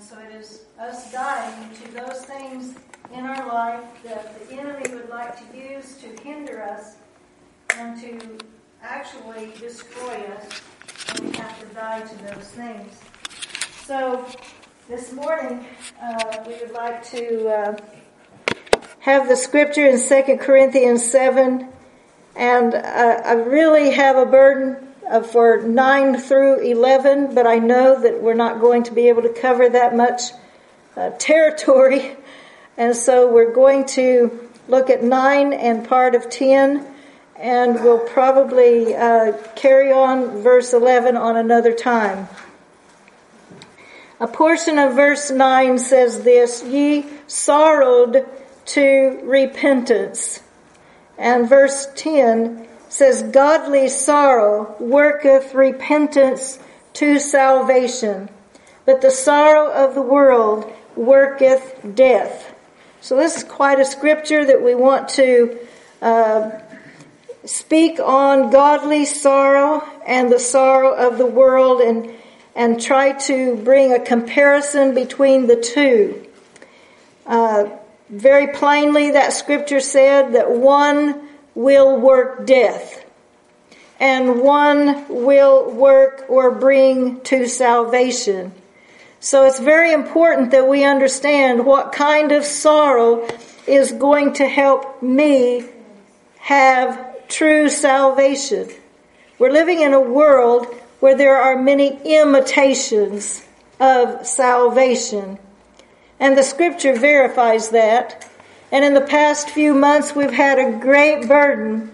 so it is us dying to those things in our life that the enemy would like to use to hinder us and to actually destroy us, and we have to die to those things. So this morning we would like to have the scripture in 2 Corinthians 7, and I really have a burden for 9 through 11, but I know that we're not going to be able to cover that much territory, and so we're going to look at 9 and part of 10, and we'll probably carry on verse 11 on another time. A portion of verse 9 says this: ye sorrowed to repentance. And verse 10 says, godly sorrow worketh repentance to salvation, but the sorrow of the world worketh death. So this is quite a scripture that we want to speak on godly sorrow and the sorrow of the world, and try to bring a comparison between the two. Very plainly, that scripture said that one will work death, and one will work or bring to salvation. So it's very important that we understand what kind of sorrow is going to help me have true salvation. We're living in a world where there are many imitations of salvation. And the scripture verifies that. And in the past few months, we've had a great burden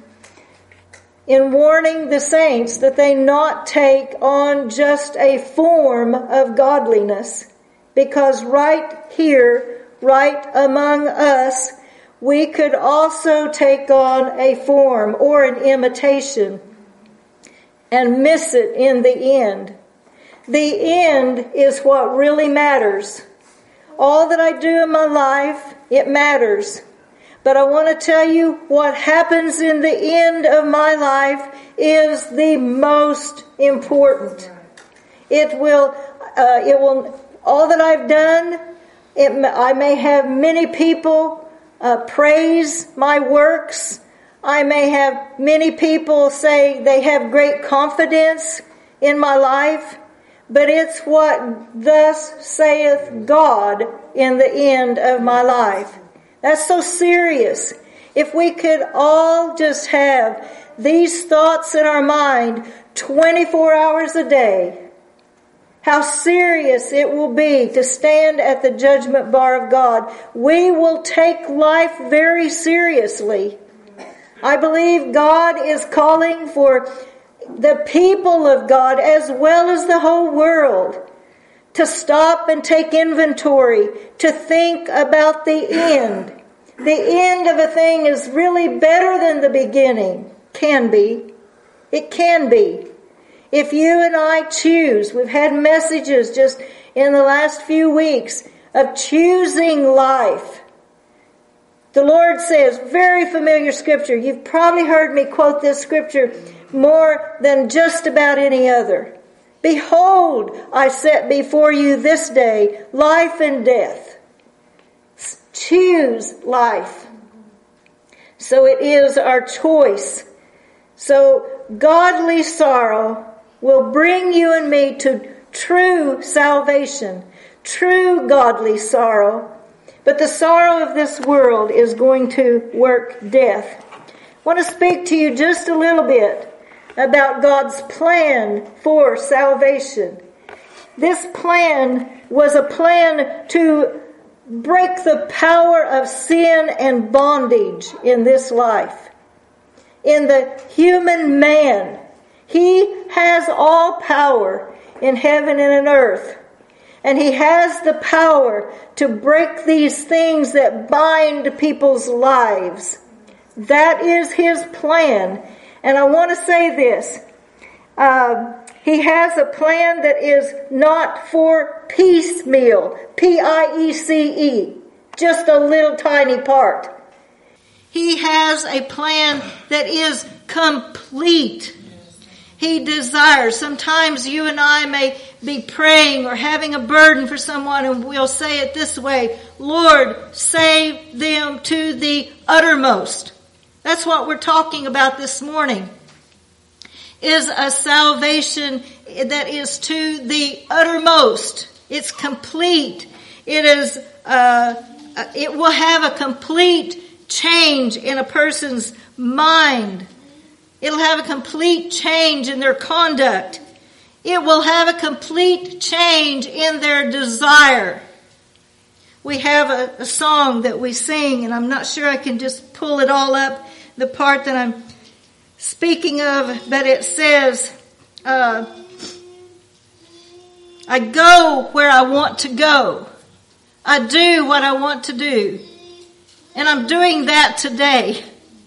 in warning the saints that they not take on just a form of godliness. Because right here, right among us, we could also take on a form or an imitation and miss it in the end. The end is what really matters. All that I do in my life, it matters. But I want to tell you, what happens in the end of my life is the most important. It will, all that I've done, I may have many people praise my works. I may have many people say they have great confidence in my life. But it's what thus saith God in the end of my life. That's so serious. If we could all just have these thoughts in our mind 24 hours a day, how serious it will be to stand at the judgment bar of God. We will take life very seriously. I believe God is calling for the people of God, as well as the whole world, to stop and take inventory, to think about the end. The end of a thing is really better than the beginning. Can be. It can be. If you and I choose, we've had messages just in the last few weeks of choosing life. The Lord says, very familiar scripture. You've probably heard me quote this scripture more than just about any other. Behold, I set before you this day life and death. Choose life. So it is our choice. So godly sorrow will bring you and me to true salvation, true godly sorrow. But the sorrow of this world is going to work death. I want to speak to you just a little bit about God's plan for salvation. This plan was a plan to break the power of sin and bondage in this life. In the human man, he has all power in heaven and in earth. And he has the power to break these things that bind people's lives. That is his plan. And I want to say this. He has a plan that is not for piecemeal. P-I-E-C-E. Just a little tiny part. He has a plan that is complete. He desires. Sometimes you and I may be praying or having a burden for someone, and we'll say it this way: Lord, save them to the uttermost. That's what we're talking about this morning, is a salvation that is to the uttermost. It's complete. It will have a complete change in a person's mind. It'll have a complete change in their conduct. It will have a complete change in their desire. We have a song that we sing, and I'm not sure I can just pull it all up, the part that I'm speaking of, but it says, I go where I want to go. I do what I want to do. And I'm doing that today.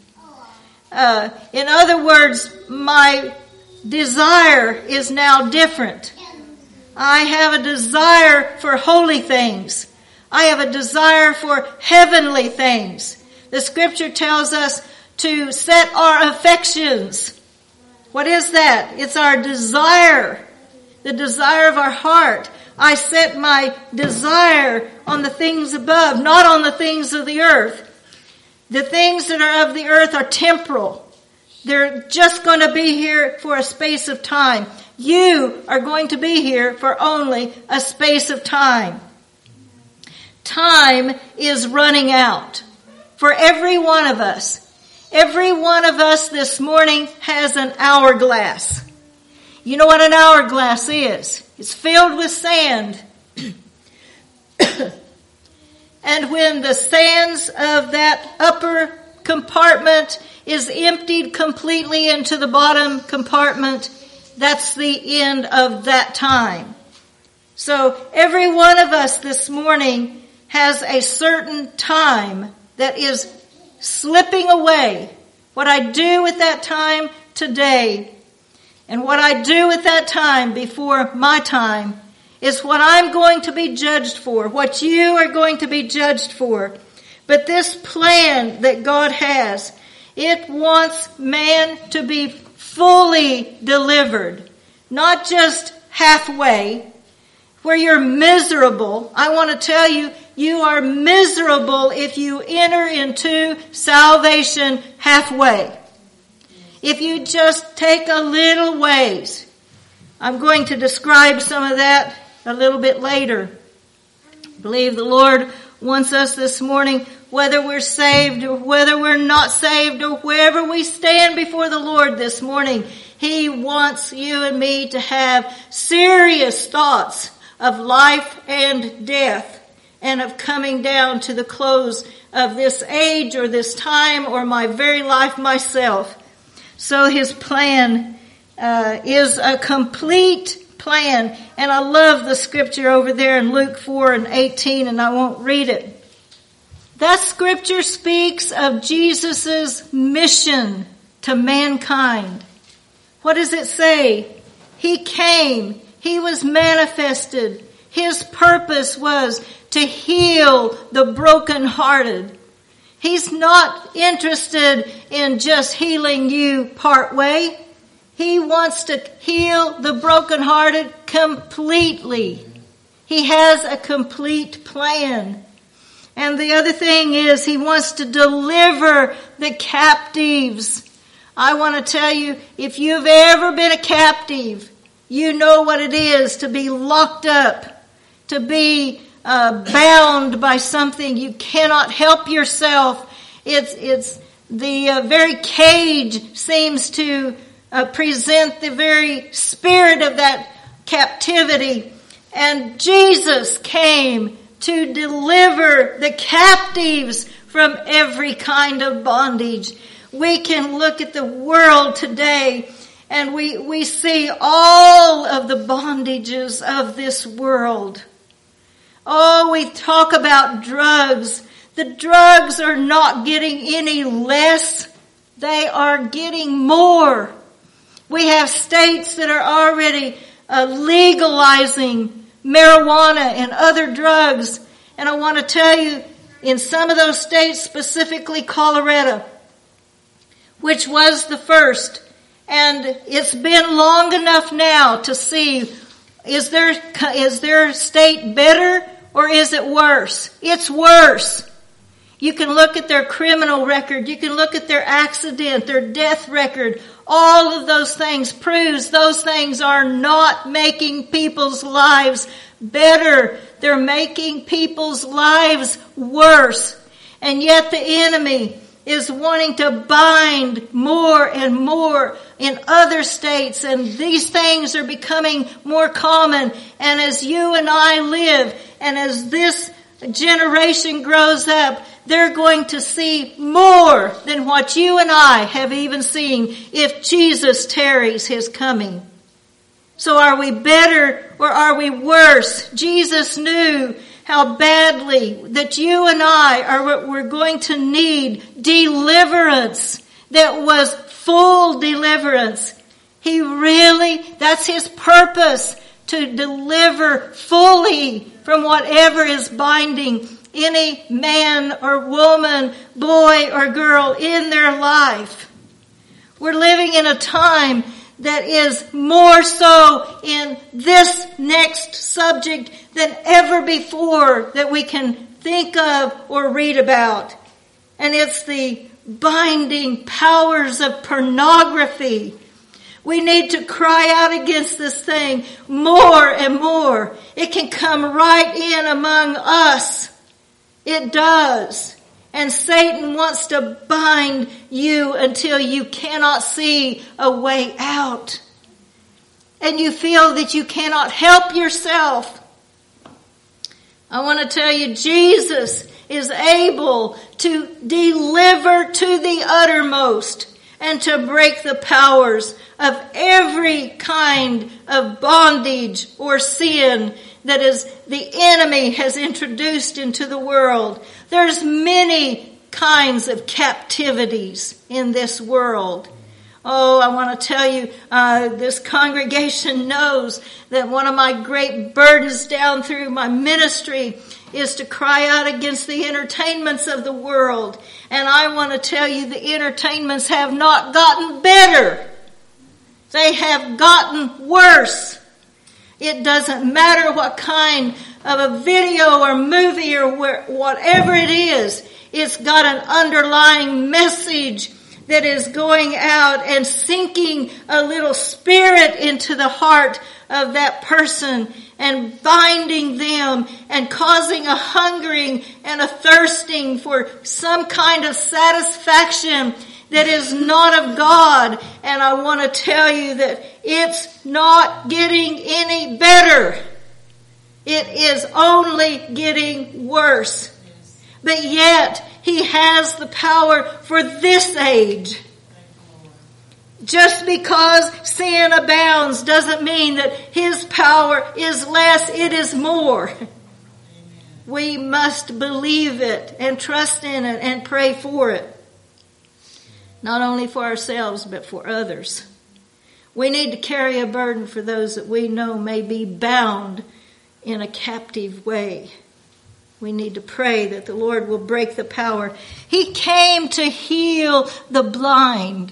In other words, my desire is now different. I have a desire for holy things. I have a desire for heavenly things. The scripture tells us to set our affections. What is that? It's our desire, the desire of our heart. I set my desire on the things above, not on the things of the earth. The things that are of the earth are temporal. They're just going to be here for a space of time. You are going to be here for only a space of time. Time is running out for every one of us. Every one of us this morning has an hourglass. You know what an hourglass is? It's filled with sand. And when the sands of that upper compartment is emptied completely into the bottom compartment, that's the end of that time. So every one of us this morning has a certain time that is slipping away. What I do with that time today, and what I do with that time before my time, is what I'm going to be judged for, what you are going to be judged for. But this plan that God has, it wants man to be fully delivered, not just halfway, where you're miserable. I want to tell you, you are miserable if you enter into salvation halfway. If you just take a little ways. I'm going to describe some of that a little bit later. I believe the Lord wants us this morning, whether we're saved or whether we're not saved or wherever we stand before the Lord this morning, He wants you and me to have serious thoughts of life and death and of coming down to the close of this age or this time or my very life myself. So His plan is a complete plan. And I love the scripture over there in Luke 4:18, and I won't read it. That scripture speaks of Jesus' mission to mankind. What does it say? He came. He was manifested. His purpose was to heal the brokenhearted. He's not interested in just healing you part way. He wants to heal the brokenhearted completely. He has a complete plan. And the other thing is, He wants to deliver the captives. I want to tell you, if you've ever been a captive, you know what it is to be locked up, to be bound by something you cannot help yourself. It's the very cage seems to present the very spirit of that captivity. And Jesus came to deliver the captives from every kind of bondage. We can look at the world today and we see all of the bondages of this world. Oh, we talk about drugs. The drugs are not getting any less. They are getting more. We have states that are already legalizing marijuana and other drugs. And I want to tell you, in some of those states, specifically Colorado, which was the first, And it's been long enough now to see, is their state better or is it worse? It's worse. You can look at their criminal record. You can look at their accident, their death record. All of those things proves those things are not making people's lives better. They're making people's lives worse. And yet the enemy is wanting to bind more and more in other states, and these things are becoming more common. And as you and I live, and as this generation grows up, they're going to see more than what you and I have even seen if Jesus tarries his coming. So are we better or are we worse? Jesus knew how badly that you and I we're going to need deliverance that was full deliverance. That's his purpose, to deliver fully from whatever is binding any man or woman, boy or girl in their life. We're living in a time that is more so in this next subject than ever before that we can think of or read about. And it's the binding powers of pornography. We need to cry out against this thing more and more. It can come right in among us. It does. And Satan wants to bind you until you cannot see a way out. And you feel that you cannot help yourself. I want to tell you, Jesus is able to deliver to the uttermost and to break the powers of every kind of bondage or sin that is the enemy has introduced into the world. There's many kinds of captivities in this world. Oh, I want to tell you, this congregation knows that one of my great burdens down through my ministry is to cry out against the entertainments of the world. And I want to tell you, the entertainments have not gotten better. They have gotten worse. It doesn't matter what kind of a video or movie or whatever it is. It's got an underlying message that is going out and sinking a little spirit into the heart of that person and binding them and causing a hungering and a thirsting for some kind of satisfaction that is not of God. And I want to tell you that it's not getting any better. It is only getting worse. But yet, he has the power for this age. Just because sin abounds doesn't mean that his power is less, it is more. We must believe it and trust in it and pray for it. Not only for ourselves, but for others. We need to carry a burden for those that we know may be bound in a captive way. We need to pray that the Lord will break the power. He came to heal the blind.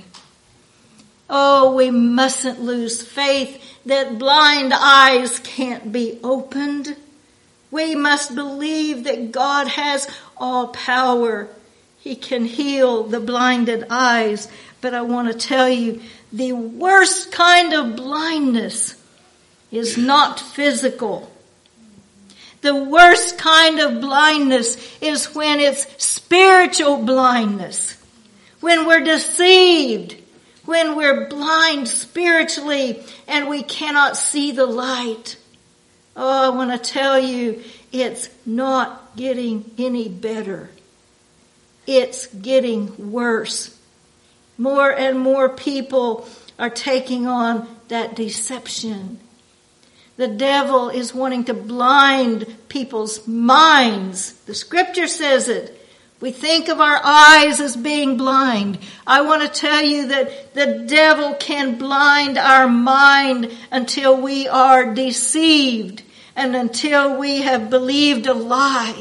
Oh, we mustn't lose faith that blind eyes can't be opened. We must believe that God has all power. He can heal the blinded eyes. But I want to tell you, the worst kind of blindness is not physical. The worst kind of blindness is when it's spiritual blindness. When we're deceived. When we're blind spiritually and we cannot see the light. Oh, I want to tell you, it's not getting any better. It's getting worse. More and more people are taking on that deception. The devil is wanting to blind people's minds. The scripture says it. We think of our eyes as being blind. I want to tell you that the devil can blind our mind until we are deceived and until we have believed a lie.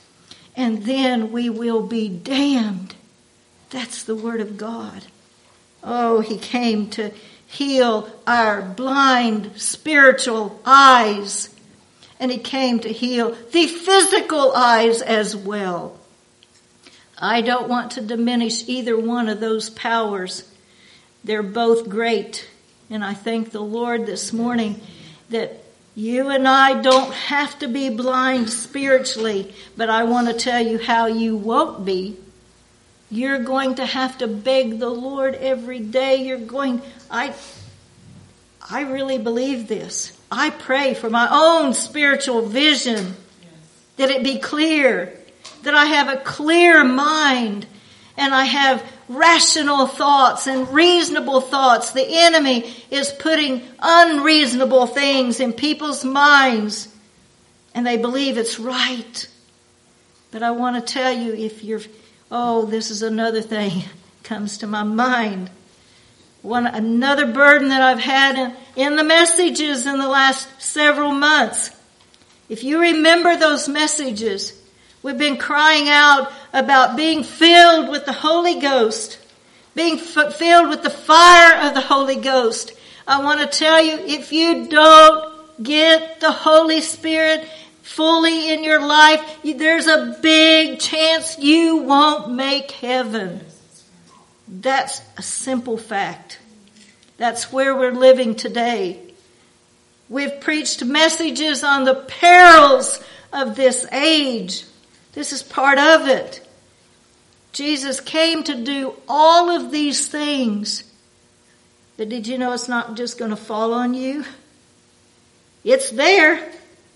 And then we will be damned. That's the word of God. Oh, he came to heal our blind spiritual eyes. And he came to heal the physical eyes as well. I don't want to diminish either one of those powers. They're both great. And I thank the Lord this morning that you and I don't have to be blind spiritually, but I want to tell you how you won't be. You're going to have to beg the Lord every day. I really believe this. I pray for my own spiritual vision, that it be clear, that I have a clear mind, and I have rational thoughts and reasonable thoughts. The enemy is putting unreasonable things in people's minds, and they believe it's right. But I want to tell you, this is another thing comes to my mind. Another burden that I've had in the messages in the last several months. If you remember those messages, we've been crying out about being filled with the Holy Ghost, being filled with the fire of the Holy Ghost. I want to tell you, if you don't get the Holy Spirit fully in your life, there's a big chance you won't make heaven. That's a simple fact. That's where we're living today. We've preached messages on the perils of this age. This is part of it. Jesus came to do all of these things. But did you know it's not just going to fall on you? It's there.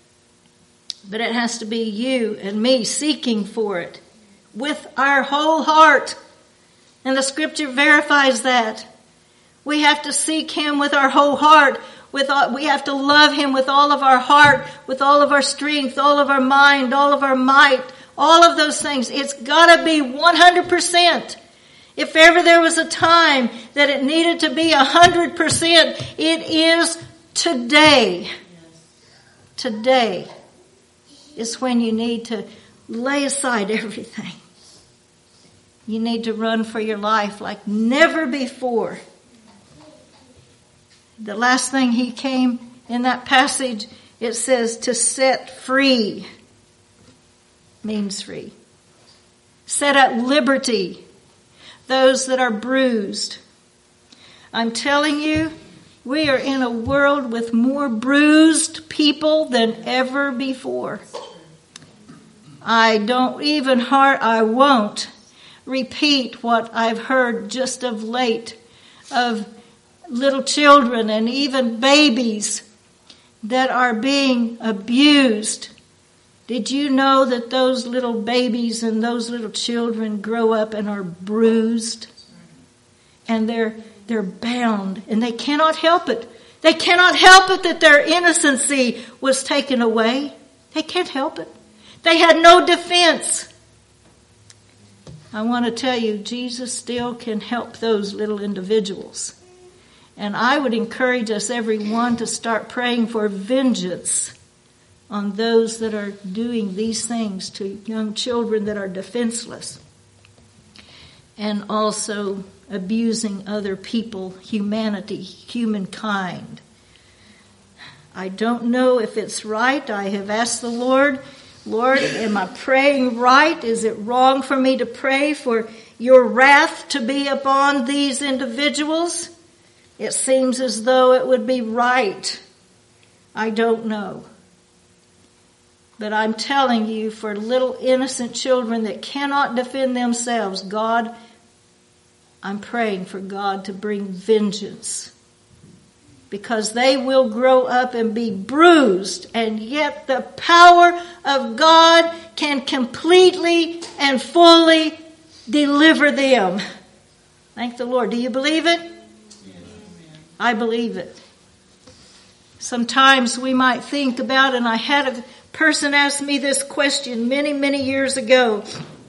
But it has to be you and me seeking for it with our whole heart. And the scripture verifies that. We have to seek him with our whole heart. We have to love him with all of our heart, with all of our strength, all of our mind, all of our might, all of those things. It's got to be 100%. If ever there was a time that it needed to be 100%, it is today. Today is when you need to lay aside everything. You need to run for your life like never before. The last thing he came in that passage, it says to set free means free. Set at liberty those that are bruised. I'm telling you, we are in a world with more bruised people than ever before. I won't repeat what I've heard just of late of little children and even babies that are being abused. Did you know that those little babies and those little children grow up and are bruised? And they're bound and they cannot help it. They cannot help it that their innocency was taken away. They can't help it. They had no defense. I want to tell you, Jesus still can help those little individuals. And I would encourage us, everyone, to start praying for vengeance on those that are doing these things to young children that are defenseless. And also abusing other people, humanity, humankind. I don't know if it's right. I have asked the Lord, am I praying right? Is it wrong for me to pray for your wrath to be upon these individuals? It seems as though it would be right. I don't know. But I'm telling you, for little innocent children that cannot defend themselves, I'm praying for God to bring vengeance. Because they will grow up and be bruised, and yet the power of God can completely and fully deliver them. Thank the Lord. Do you believe it? I believe it. Sometimes we might think about, and I had a person ask me this question many, many years ago.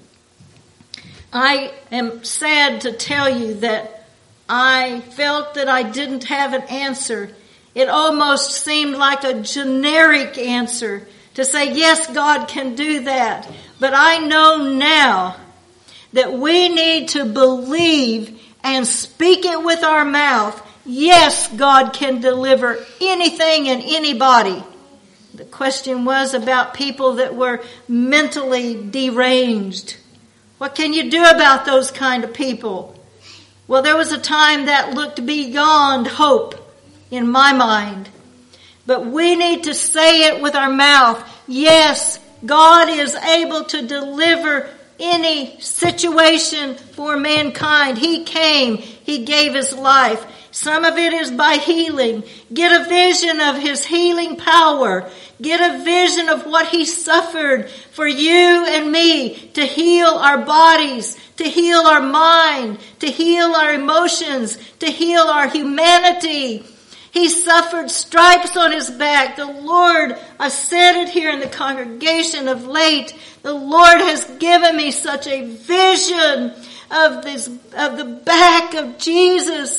I am sad to tell you that I felt that I didn't have an answer. It almost seemed like a generic answer to say, yes, God can do that. But I know now that we need to believe and speak it with our mouth, yes, God can deliver anything and anybody. The question was about people that were mentally deranged. What can you do about those kind of people? Well, there was a time that looked beyond hope in my mind. But we need to say it with our mouth. Yes, God is able to deliver any situation for mankind. He came. He gave His life. Some of it is by healing. Get a vision of His healing power. Get a vision of what He suffered for you and me to heal our bodies, to heal our mind, to heal our emotions, to heal our humanity. He suffered stripes on His back. The Lord, I said it here in the congregation of late, the Lord has given me such a vision of the back of Jesus,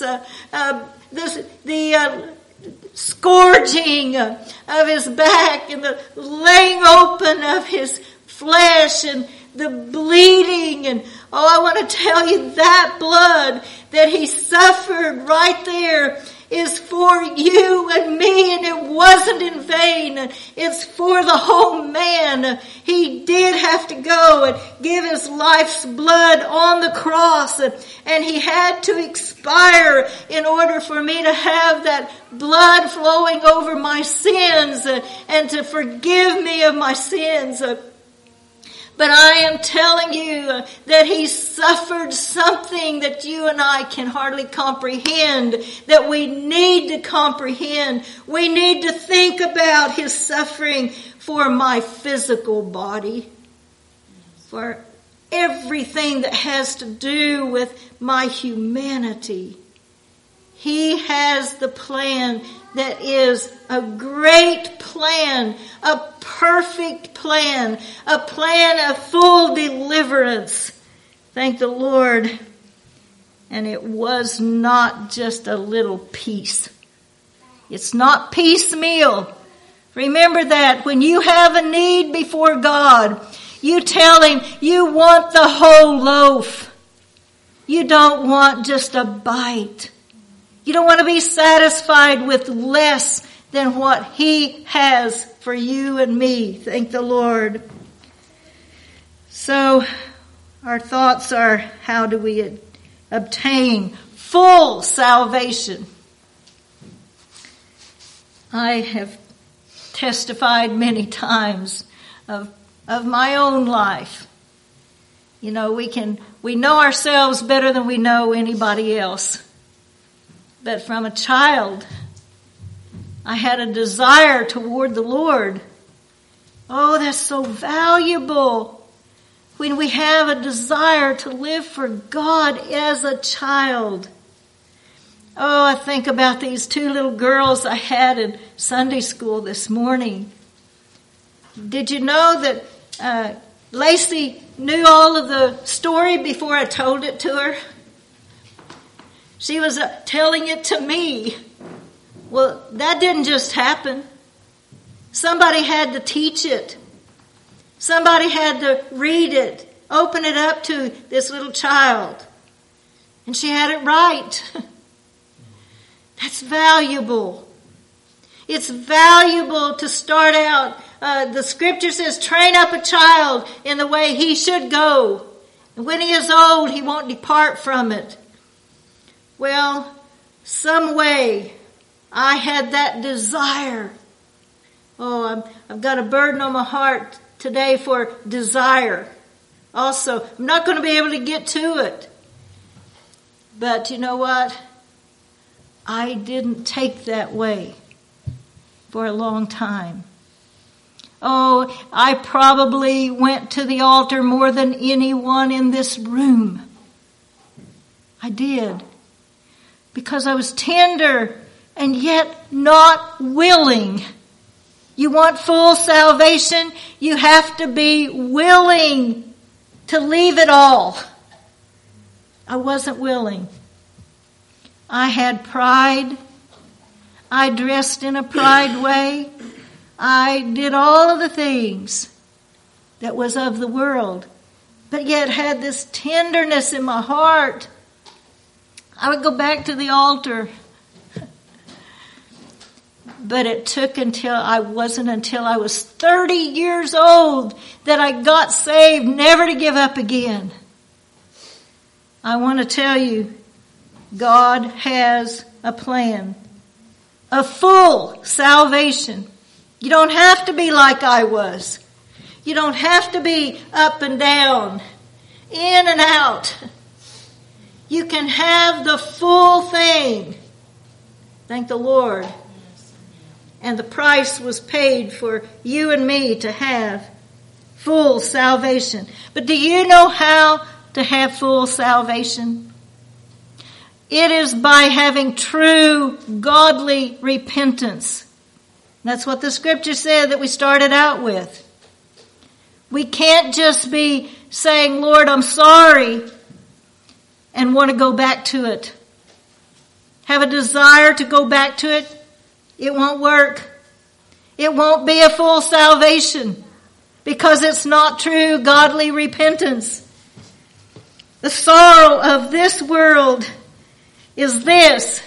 the scourging of His back and the laying open of His flesh and the bleeding. And I want to tell you that blood that He suffered right there is for you and me, and it wasn't in vain. It's for the whole man. He did have to go and give His life's blood on the cross, and He had to expire in order for me to have that blood flowing over my sins and to forgive me of my sins. But I am telling you that He suffered something that you and I can hardly comprehend, that we need to comprehend. We need to think about His suffering for my physical body, for everything that has to do with my humanity. He has the plan that is a great plan, a perfect plan, a plan of full deliverance. Thank the Lord. And it was not just a little piece. It's not piecemeal. Remember that when you have a need before God, you tell Him you want the whole loaf. You don't want just a bite. You don't want to be satisfied with less than what He has for you and me. Thank the Lord. So our thoughts are, how do we obtain full salvation? I have testified many times of my own life. You know, we know ourselves better than we know anybody else. But from a child, I had a desire toward the Lord. Oh, that's so valuable when we have a desire to live for God as a child. Oh, I think about these two little girls I had in Sunday school this morning. Did you know that Lacey knew all of the story before I told it to her? She was telling it to me. Well, that didn't just happen. Somebody had to teach it. Somebody had to read it, open it up to this little child. And she had it right. That's valuable. It's valuable to start out. The scripture says, train up a child in the way he should go. And when he is old, he won't depart from it. Well, some way I had that desire. Oh, I've got a burden on my heart today for desire. Also, I'm not going to be able to get to it. But you know what? I didn't take that way for a long time. Oh, I probably went to the altar more than anyone in this room. I did. Because I was tender and yet not willing. You want full salvation? You have to be willing to leave it all. I wasn't willing. I had pride. I dressed in a pride way. I did all of the things that was of the world, but yet had this tenderness in my heart. I would go back to the altar. But it took until I was 30 years old that I got saved, never to give up again. I want to tell you, God has a plan. A full salvation. You don't have to be like I was. You don't have to be up and down, in and out. You can have the full thing. Thank the Lord. And the price was paid for you and me to have full salvation. But do you know how to have full salvation? It is by having true godly repentance. That's what the scripture said that we started out with. We can't just be saying, Lord, I'm sorry, and want to go back to it. Have a desire to go back to it. It won't work. It won't be a full salvation because it's not true godly repentance. The sorrow of this world is this.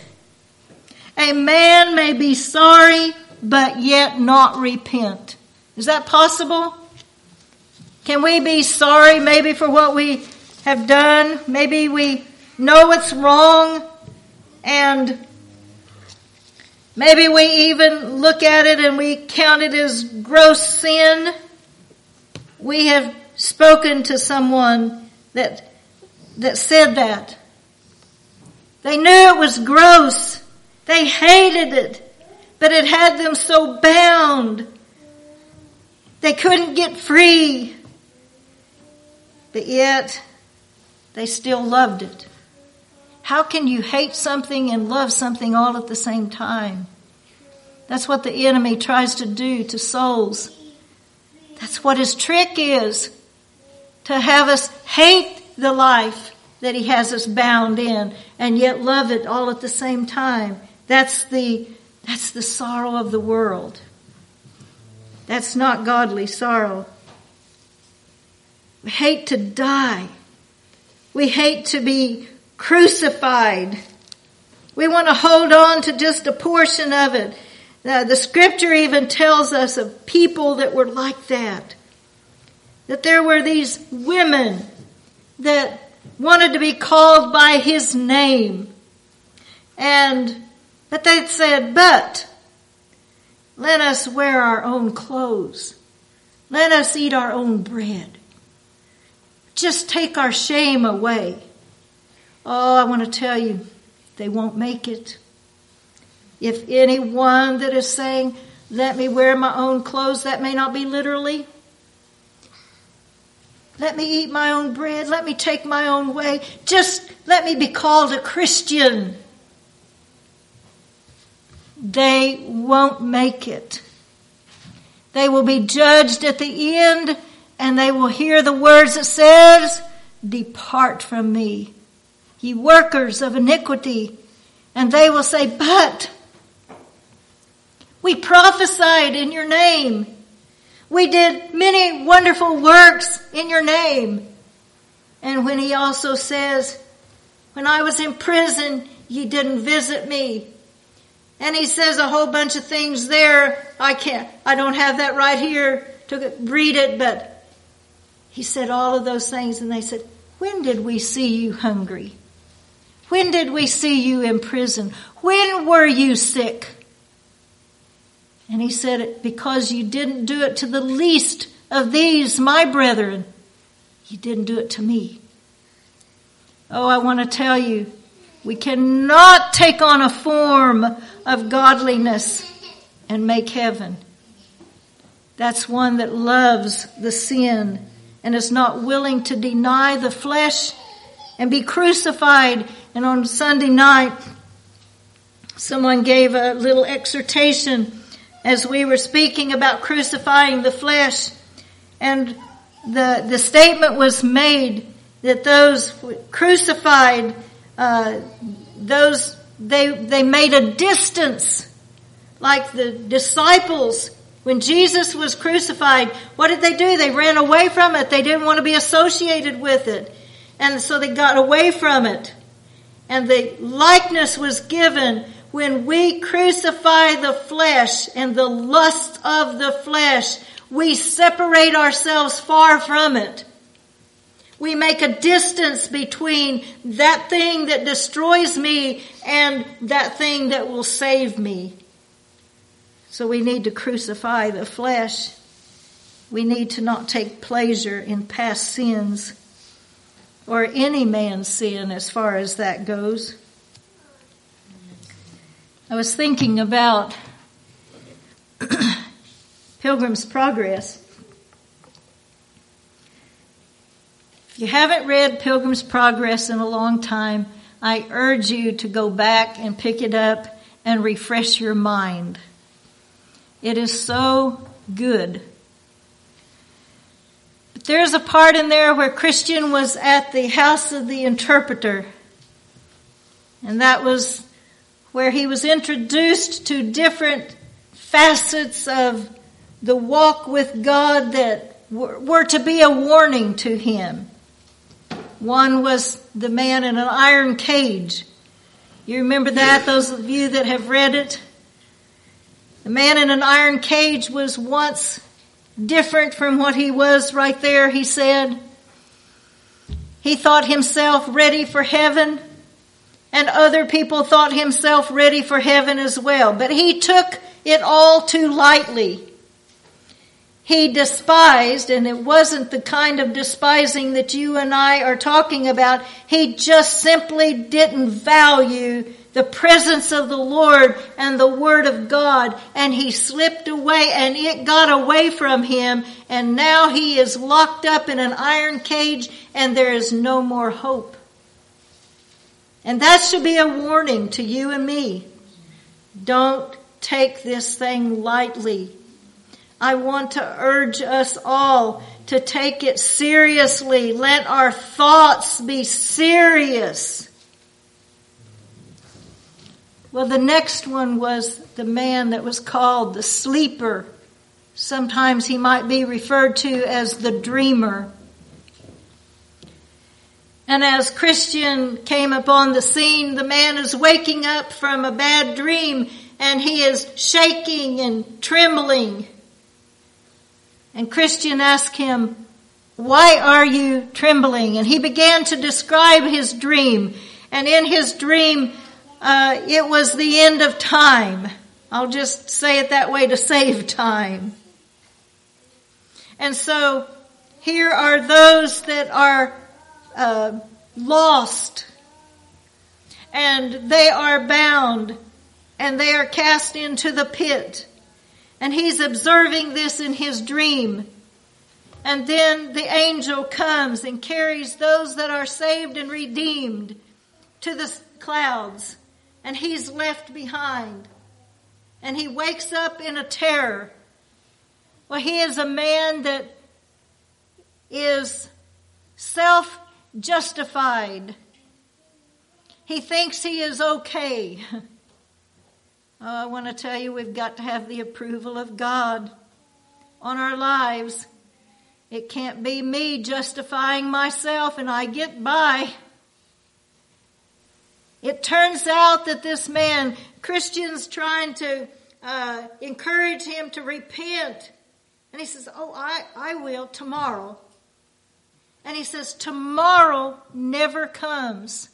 A man may be sorry but yet not repent. Is that possible? Can we be sorry maybe for what we have done? Maybe we know it's wrong and maybe we even look at it and we count it as gross sin. We have spoken to someone that said that. They knew it was gross. They hated it. But it had them so bound. They couldn't get free. But yet, they still loved it. How can you hate something and love something all at the same time? That's what the enemy tries to do to souls. That's what his trick is. To have us hate the life that he has us bound in and yet love it all at the same time. That's the sorrow of the world. That's not godly sorrow. We hate to die. We hate to be crucified. We want to hold on to just a portion of it. The scripture even tells us of people that were like that. That there were these women that wanted to be called by his name. And that they said, but let us wear our own clothes. Let us eat our own bread. Just take our shame away. Oh, I want to tell you, they won't make it. If anyone that is saying, let me wear my own clothes, that may not be literally. Let me eat my own bread. Let me take my own way. Just let me be called a Christian. They won't make it. They will be judged at the end, and they will hear the words that says, depart from me, ye workers of iniquity. And they will say, but we prophesied in your name. We did many wonderful works in your name. And when he also says, when I was in prison, ye didn't visit me. And he says a whole bunch of things there. I don't have that right here to read it, but he said all of those things. And they said, when did we see you hungry? When did we see you in prison? When were you sick? And he said, because you didn't do it to the least of these, my brethren, you didn't do it to me. Oh, I want to tell you, we cannot take on a form of godliness and make heaven. That's one that loves the sin and is not willing to deny the flesh and be crucified. And on Sunday night, someone gave a little exhortation as we were speaking about crucifying the flesh. And the statement was made that those crucified, they made a distance, like the disciples. When Jesus was crucified, what did they do? They ran away from it. They didn't want to be associated with it. And so they got away from it. And the likeness was given when we crucify the flesh and the lust of the flesh. We separate ourselves far from it. We make a distance between that thing that destroys me and that thing that will save me. So we need to crucify the flesh. We need to not take pleasure in past sins or any man's sin as far as that goes. I was thinking about Pilgrim's Progress. If you haven't read Pilgrim's Progress in a long time, I urge you to go back and pick it up and refresh your mind. It is so good. But there's a part in there where Christian was at the house of the interpreter. And that was where he was introduced to different facets of the walk with God that were to be a warning to him. One was the man in an iron cage. You remember that, those of you that have read it? The man in an iron cage was once different from what he was right there, he said. He thought himself ready for heaven, and other people thought himself ready for heaven as well. But he took it all too lightly. He despised, and it wasn't the kind of despising that you and I are talking about. He just simply didn't value the presence of the Lord and the Word of God, and he slipped away, and it got away from him, and now he is locked up in an iron cage, and there is no more hope. And that should be a warning to you and me. Don't take this thing lightly. I want to urge us all to take it seriously. Let our thoughts be serious. Well, the next one was the man that was called the sleeper. Sometimes he might be referred to as the dreamer. And as Christian came upon the scene, the man is waking up from a bad dream, and he is shaking and trembling. And Christian asked him, "Why are you trembling?" And he began to describe his dream. And in his dream, it was the end of time. I'll just say it that way to save time. And so here are those that are lost, and they are bound, and they are cast into the pit. And he's observing this in his dream. And then the angel comes and carries those that are saved and redeemed to the clouds. And he's left behind. And he wakes up in a terror. Well, he is a man that is self-justified. He thinks he is okay. Oh, I want to tell you, we've got to have the approval of God on our lives. It can't be me justifying myself and I get by. It turns out that this man, Christian's trying to encourage him to repent. And he says, "Oh, I will tomorrow." And he says, tomorrow never comes.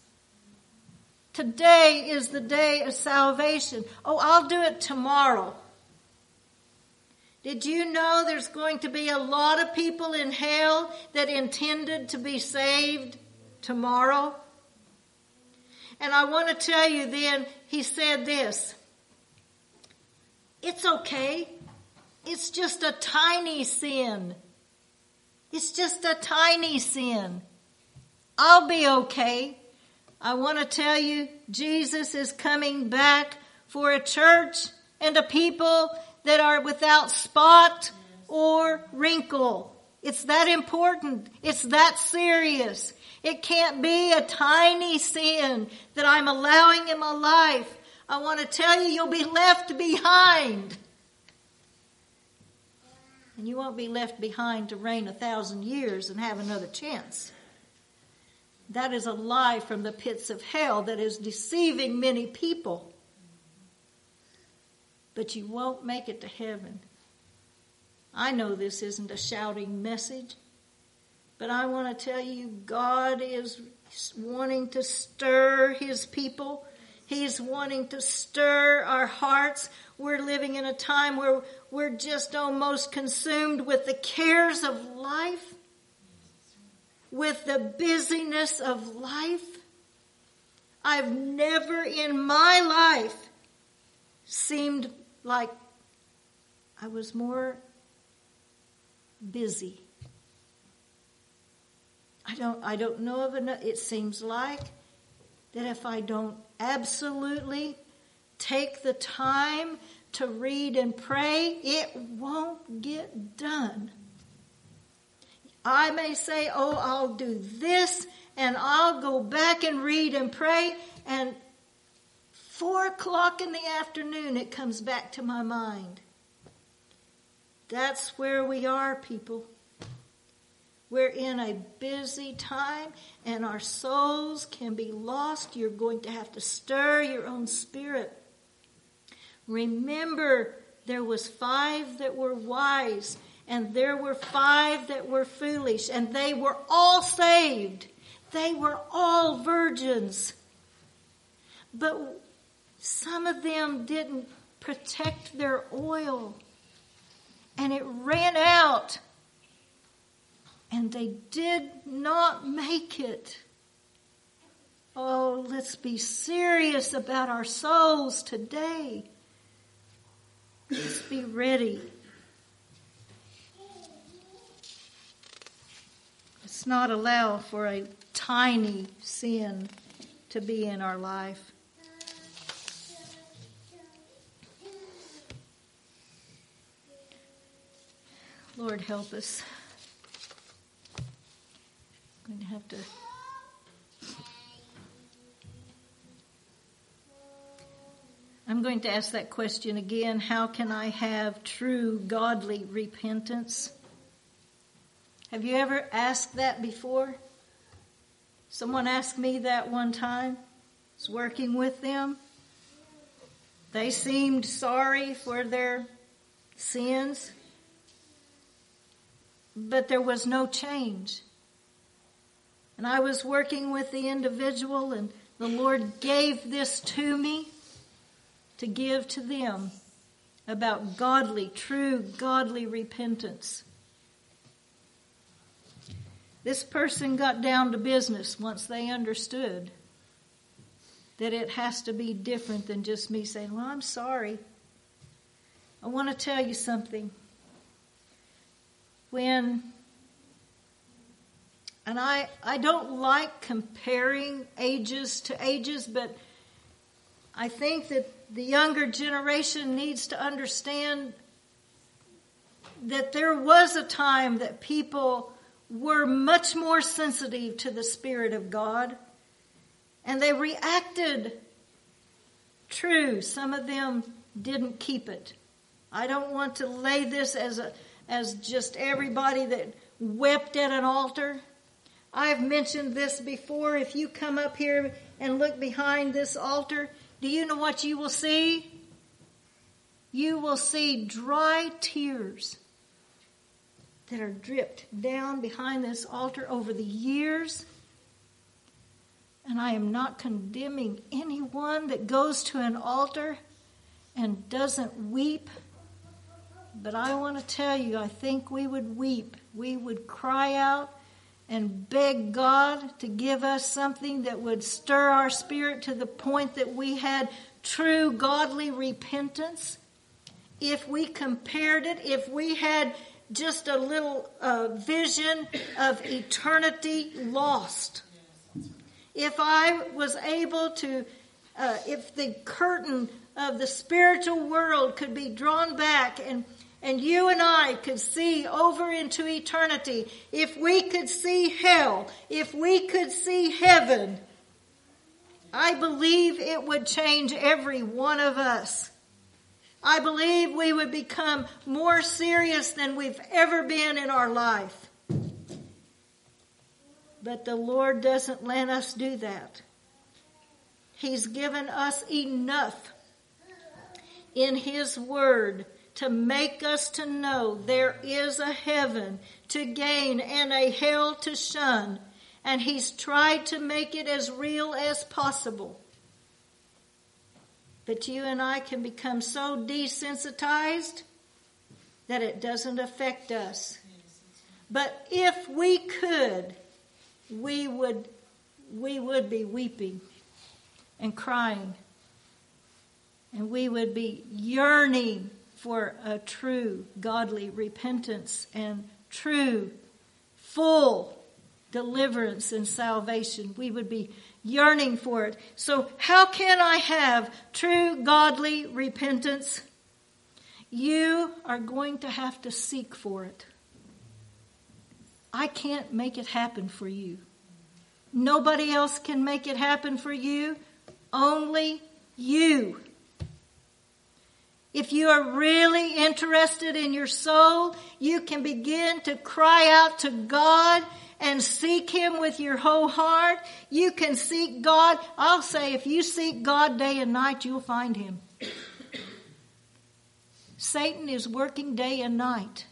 Today is the day of salvation. Oh, I'll do it tomorrow. Did you know there's going to be a lot of people in hell that intended to be saved tomorrow? And I want to tell you then, he said this. It's okay. It's just a tiny sin. It's just a tiny sin. I'll be okay. I want to tell you, Jesus is coming back for a church and a people that are without spot or wrinkle. It's that important. It's that serious. It can't be a tiny sin that I'm allowing in my life. I want to tell you, you'll be left behind. And you won't be left behind to reign 1,000 years and have another chance. That is a lie from the pits of hell that is deceiving many people. But you won't make it to heaven. I know this isn't a shouting message, but I want to tell you, God is wanting to stir his people. He's wanting to stir our hearts. We're living in a time where we're just almost consumed with the cares of life, with the busyness of life. I've never in my life seemed like I was more busy. I don't know of enough. It seems like that if I don't absolutely take the time to read and pray, it won't get done. I may say, oh, I'll do this, and I'll go back and read and pray, and 4 o'clock in the afternoon it comes back to my mind. That's where we are, people. We're in a busy time, and our souls can be lost. You're going to have to stir your own spirit. Remember, there was 5 that were wise, and there were 5 that were foolish, and they were all saved. They were all virgins. But some of them didn't protect their oil, and it ran out. And they did not make it. Oh, let's be serious about our souls today. Let's be ready. Let's not allow for a tiny sin to be in our life. Lord, help us. I'm going to have to I'm going to ask that question again. How can I have true godly repentance? Have you ever asked that before? Someone asked me that one time. I was working with them. They seemed sorry for their sins, but there was no change. And I was working with the individual, and the Lord gave this to me to give to them about godly, true godly repentance. This person got down to business once they understood that it has to be different than just me saying, well, I'm sorry. I want to tell you something. And I don't like comparing ages to ages, but I think that the younger generation needs to understand that there was a time that people were much more sensitive to the Spirit of God, and they reacted. True, some of them didn't keep it. I don't want to lay this as just everybody that wept at an altar. I've mentioned this before. If you come up here and look behind this altar, do you know what you will see? You will see dry tears that are dripped down behind this altar over the years. And I am not condemning anyone that goes to an altar and doesn't weep. But I want to tell you, I think we would weep. We would cry out and beg God to give us something that would stir our spirit to the point that we had true godly repentance. If we compared it, if we had just a little vision of eternity lost. If I was able to, if the curtain of the spiritual world could be drawn back and you and I could see over into eternity, if we could see hell, if we could see heaven, I believe it would change every one of us. I believe we would become more serious than we've ever been in our life. But the Lord doesn't let us do that. He's given us enough in His Word to make us to know there is a heaven to gain and a hell to shun. And He's tried to make it as real as possible. But you and I can become so desensitized that it doesn't affect us. But if we could, we would be weeping and crying. And we would be yearning for a true godly repentance and true, full deliverance and salvation. We would be yearning for it. So how can I have true godly repentance? You are going to have to seek for it. I can't make it happen for you. Nobody else can make it happen for you. Only you. If you are really interested in your soul, you can begin to cry out to God and seek Him with your whole heart. You can seek God. I'll say if you seek God day and night, you'll find Him. Satan is working day and night.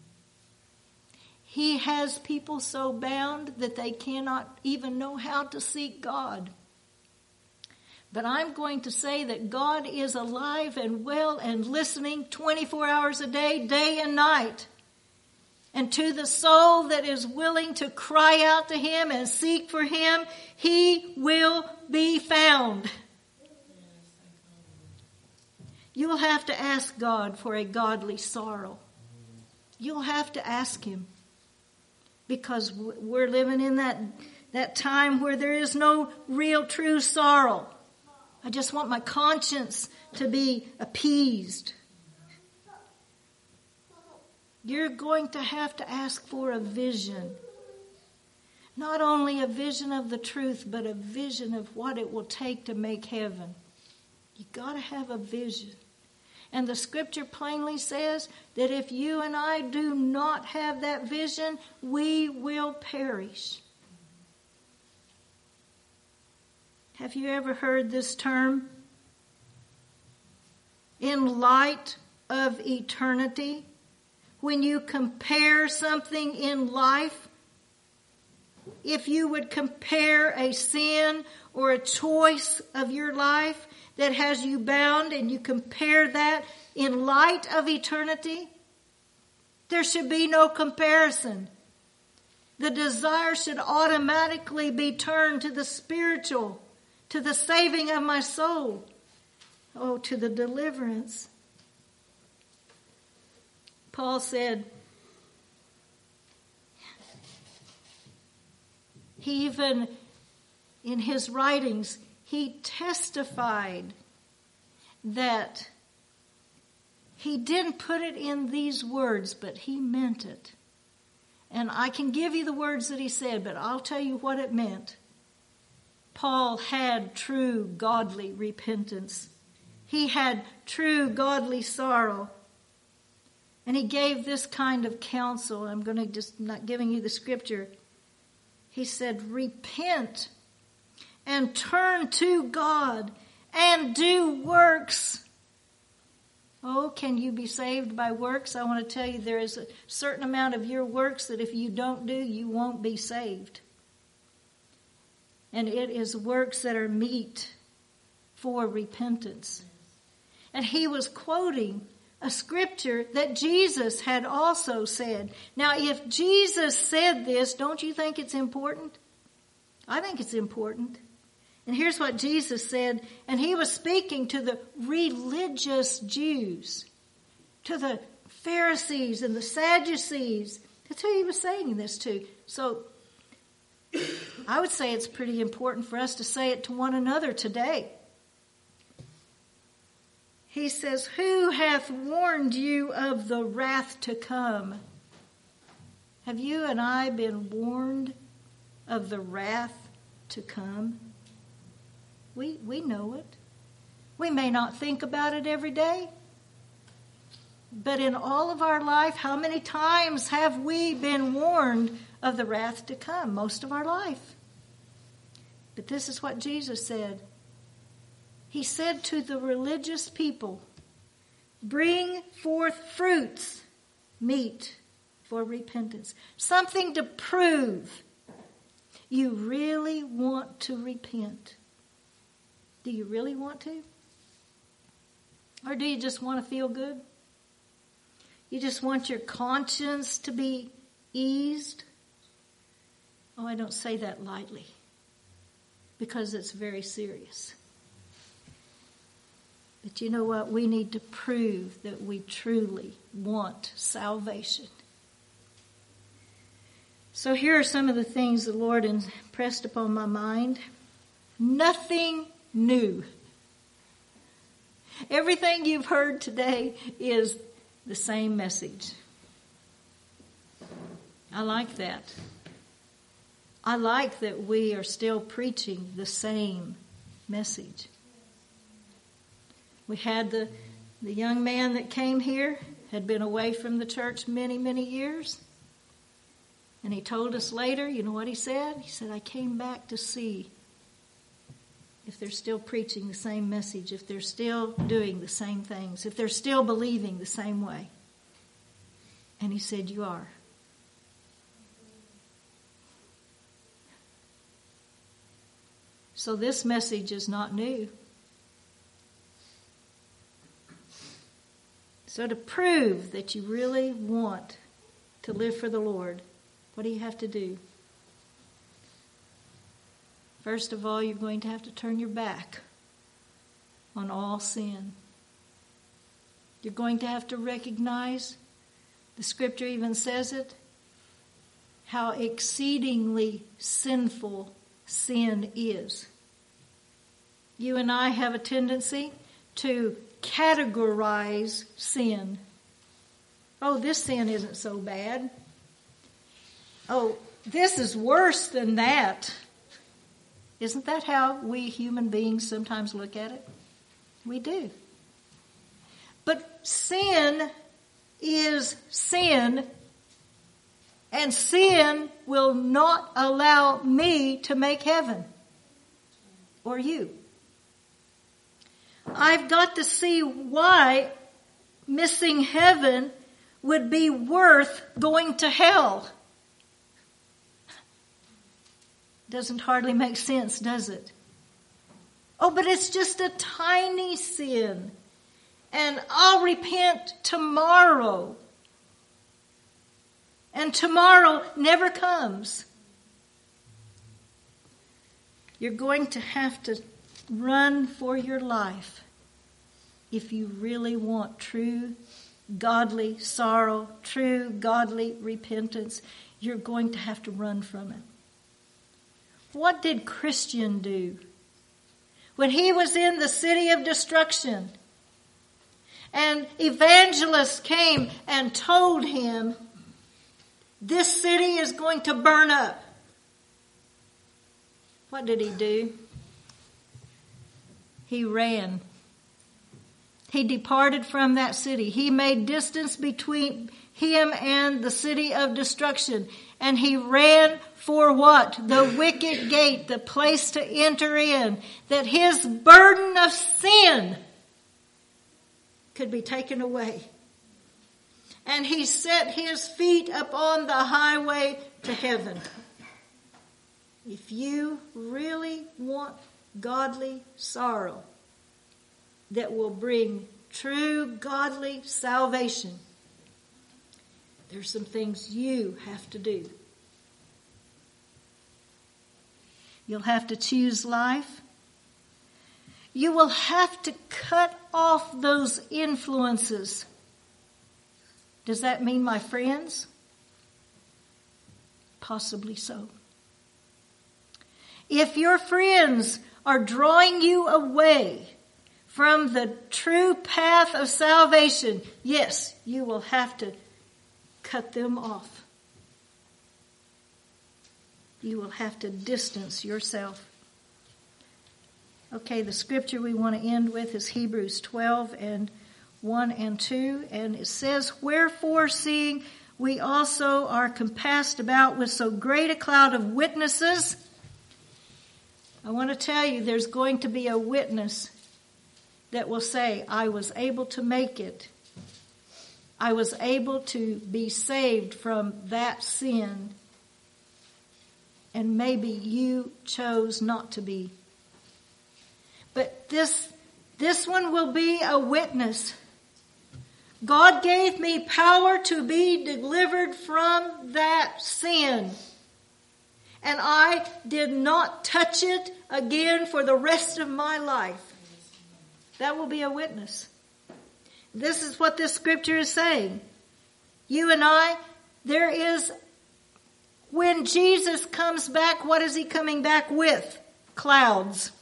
He has people so bound that they cannot even know how to seek God. But I'm going to say that God is alive and well and listening 24 hours a day, day and night. And to the soul that is willing to cry out to Him and seek for Him, He will be found. You'll have to ask God for a godly sorrow. You'll have to ask Him. Because we're living in that time where there is no real true sorrow. I just want my conscience to be appeased. You're going to have to ask for a vision. Not only a vision of the truth, but a vision of what it will take to make heaven. You got to have a vision. And the scripture plainly says that if you and I do not have that vision, we will perish. Have you ever heard this term? In light of eternity, when you compare something in life, if you would compare a sin or a choice of your life that has you bound and you compare that in light of eternity, there should be no comparison. The desire should automatically be turned to the spiritual, to the saving of my soul, to the deliverance. Paul said, he even in his writings, he testified that he didn't put it in these words, but he meant it. And I can give you the words that he said, but I'll tell you what it meant. Paul had true godly repentance. He had true godly sorrow. And he gave this kind of counsel. I'm going to just not giving you the scripture. He said, repent and turn to God and do works. Oh, can you be saved by works? I want to tell you there is a certain amount of your works that if you don't do, you won't be saved. And it is works that are meet for repentance. And he was quoting a scripture that Jesus had also said. Now, if Jesus said this, don't you think it's important? I think it's important. And here's what Jesus said, and he was speaking to the religious Jews, to the Pharisees and the Sadducees. That's who he was saying this to. So I would say it's pretty important for us to say it to one another today. He says, who hath warned you of the wrath to come? Have you and I been warned of the wrath to come? We know it. We may not think about it every day, But in all of our life, how many times have we been warned of the wrath to come? Most of our life. But this is what Jesus said. He said to the religious people, bring forth fruits, meet for repentance. Something to prove you really want to repent. Do you really want to? Or do you just want to feel good? You just want your conscience to be eased? Oh, I don't say that lightly, because it's very serious. But you know what? We need to prove that we truly want salvation. So here are some of the things the Lord impressed upon my mind. Nothing new. Everything you've heard today is the same message. I like that. I like that we are still preaching the same message. We had the young man that came here, had been away from the church many, many years. And he told us later, you know what he said? He said, I came back to see if they're still preaching the same message, if they're still doing the same things, if they're still believing the same way. And he said, you are. So this message is not new. So to prove that you really want to live for the Lord, what do you have to do? First of all, you're going to have to turn your back on all sin. You're going to have to recognize, the scripture even says it, how exceedingly sinful sin is. You and I have a tendency to categorize sin. Oh, this sin isn't so bad. Oh, this is worse than that. Isn't that how we human beings sometimes look at it? We do. But sin is sin, and sin will not allow me to make heaven or you. I've got to see why missing heaven would be worth going to hell. Doesn't hardly make sense, does it? Oh, but it's just a tiny sin. And I'll repent tomorrow. And tomorrow never comes. You're going to have to run for your life if you really want true godly sorrow, true godly repentance. You're going to have to run from it. What did Christian do when he was in the city of destruction and evangelists came and told him, this city is going to burn up? What did he do? He ran. He departed from that city. He made distance between him and the city of destruction. And he ran for what? The wicket gate, the place to enter in, that his burden of sin could be taken away. And he set his feet upon the highway to heaven. If you really want godly sorrow that will bring true godly salvation, there's some things you have to do. You'll have to choose life. You will have to cut off those influences. Does that mean my friends? Possibly so. If your friends are drawing you away from the true path of salvation, yes, you will have to cut them off. You will have to distance yourself. Okay, the scripture we want to end with is Hebrews 12, and 1 and 2. And it says, "Wherefore, seeing we also are compassed about with so great a cloud of witnesses." I want to tell you, there's going to be a witness that will say, "I was able to make it. I was able to be saved from that sin. And maybe you chose not to be." But this one will be a witness. God gave me power to be delivered from that sin. And I did not touch it again for the rest of my life. That will be a witness. This is what this scripture is saying. You and I, when Jesus comes back, what is he coming back with? Clouds.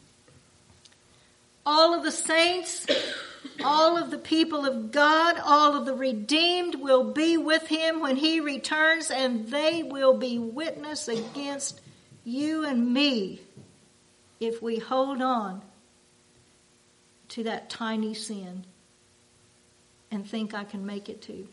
All of the saints, all of the people of God, all of the redeemed will be with him when he returns, and they will be witness against you and me if we hold on to that tiny sin and think I can make it too.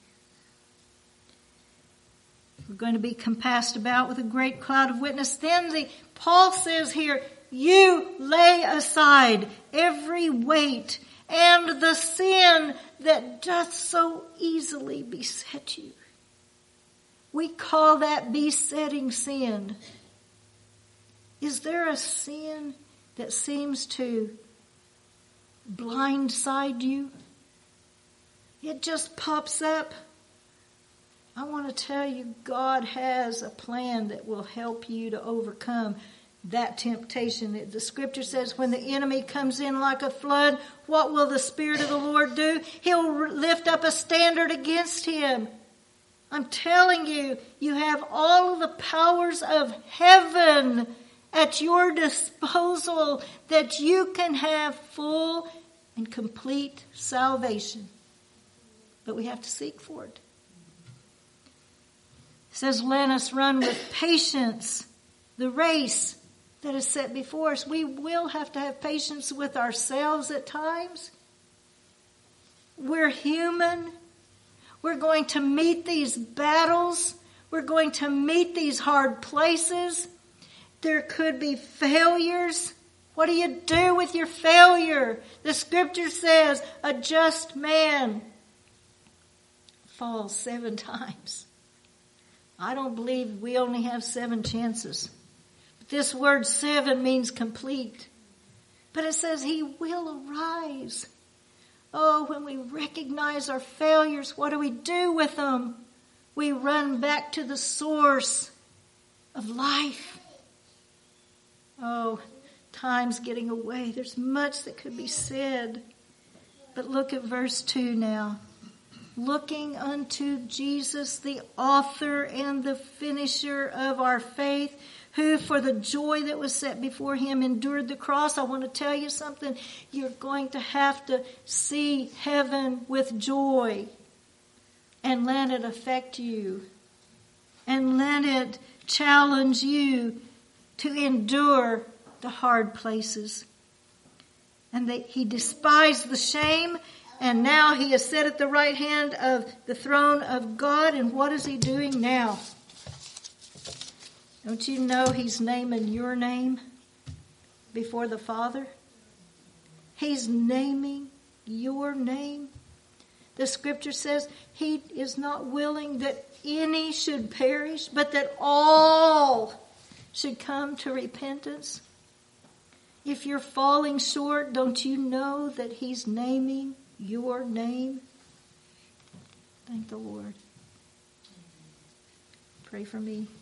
We're going to be compassed about with a great cloud of witness. Then Paul says here, "You lay aside every weight and the sin that doth so easily beset you." We call that besetting sin. Is there a sin that seems to blindside you? It just pops up. I want to tell you, God has a plan that will help you to overcome that temptation. The scripture says when the enemy comes in like a flood, what will the Spirit of the Lord do? He'll lift up a standard against him. I'm telling you, you have all of the powers of heaven at your disposal that you can have full and complete salvation. But we have to seek for it. It says, "Let us run with patience the race that is set before us." We will have to have patience with ourselves at times. We're human. We're going to meet these battles. We're going to meet these hard places. There could be failures. What do you do with your failure? The scripture says a just man falls 7 times. I don't believe we only have 7 chances. But this word 7 means complete. But it says he will arise. Oh, when we recognize our failures, what do we do with them? We run back to the source of life. Oh, time's getting away. There's much that could be said. But look at verse 2 now. "Looking unto Jesus, the author and the finisher of our faith, who for the joy that was set before him endured the cross." I want to tell you something. You're going to have to see heaven with joy and let it affect you and let it challenge you to endure the hard places. And he despised the shame, and now he is set at the right hand of the throne of God. And what is he doing now? Don't you know he's naming your name before the Father? He's naming your name. The scripture says he is not willing that any should perish, but that all should come to repentance. If you're falling short, don't you know that he's naming your name? Thank the Lord. Pray for me.